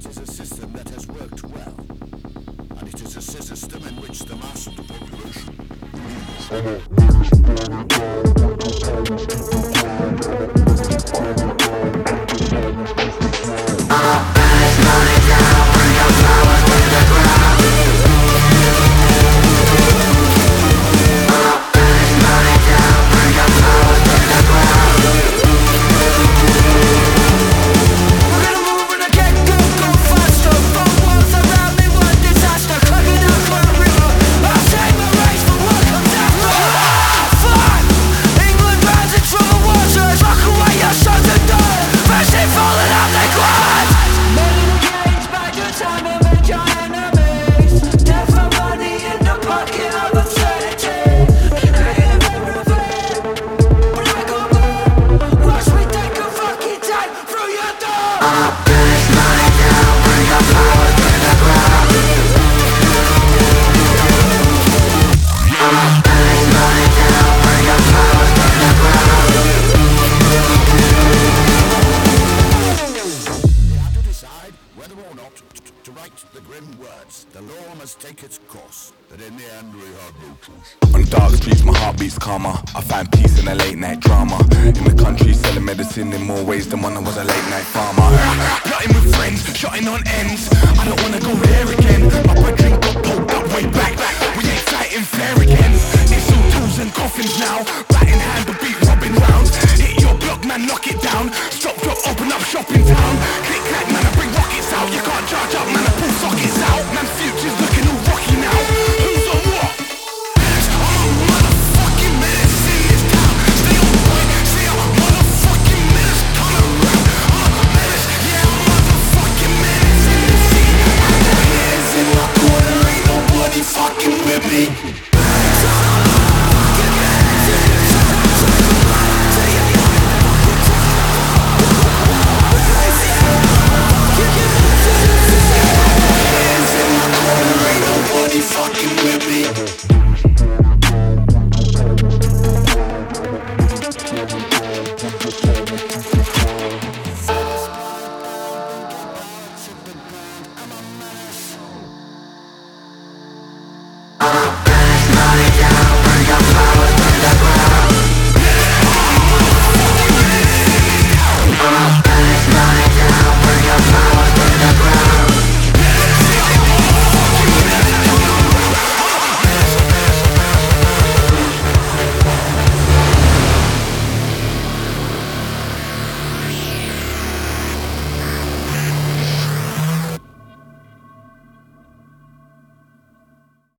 It is a system that has worked well, and it is a system in which the mass of the population to write the grim words. The law must take its course, but in the end we have no choice. On dark streets my heart beats calmer. I find peace in a late night drama. In the country selling medicine in more ways than when I was a late night farmer. Plotting with friends, shotting on ends. I don't wanna go there again. My brethren got poked up way back. We ain't fighting fair again. It's all tools and coffins now. Bat in hand, the beat robbing rounds. Hit your block man, knock it down. Stop, drop, open up shop in town.